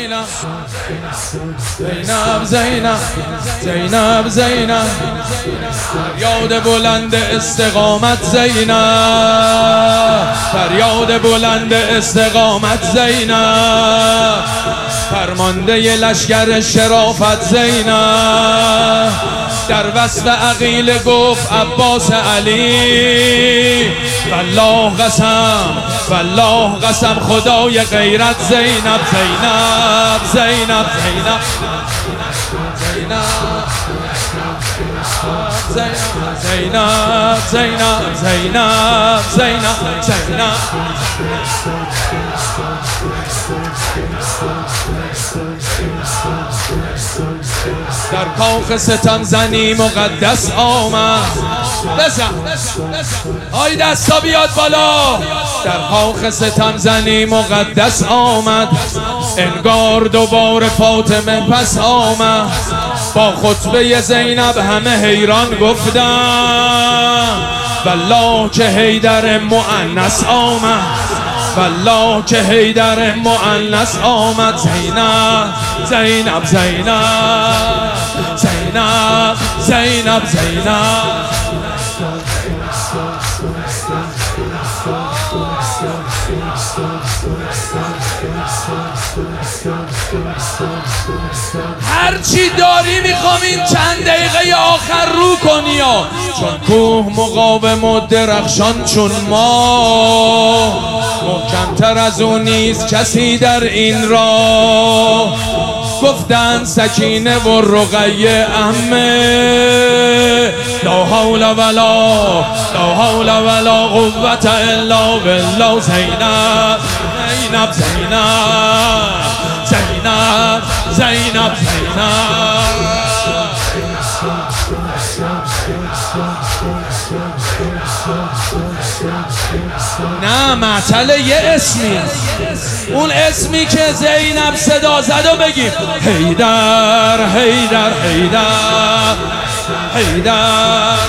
زینب زینب زینب زینب زینب فریاد بلند استقامت زینب فریاد بلند استقامت زینب فرمانده ی لشکر شرافت زینب در وصف عقیل گفت عباس علی والله قسم والله قسم خدای غیرت زینب زینب زینب زینب زینب زینب زینب زینب زینب زینب در کاخ ستم زنی مقدس آمد بزن آی دستا بیاد بالا در کاخ ستم زنی مقدس آمد انگار دوباره فاطمه پس آمد با خطبه زینب همه حیران گفتن والله که حیدر مؤنث آمد والله که حیدر مؤنث آمد زینب زینب زینب زینب زینب زینب هرچی داری میخوام این چند دقیقه آخر رو کنی چون کوه مقاوم و درخشان چون ما محکمتر از اون نیست کسی در این راه گفتن سکینه و رقیه عمه لا حول ولا قوة الا بالله زینب زینب زینب زینب زینب نه معطل یه اسمی اون اسمی که زینب صدا زد و بگیم حیدر حیدر حیدر حیدر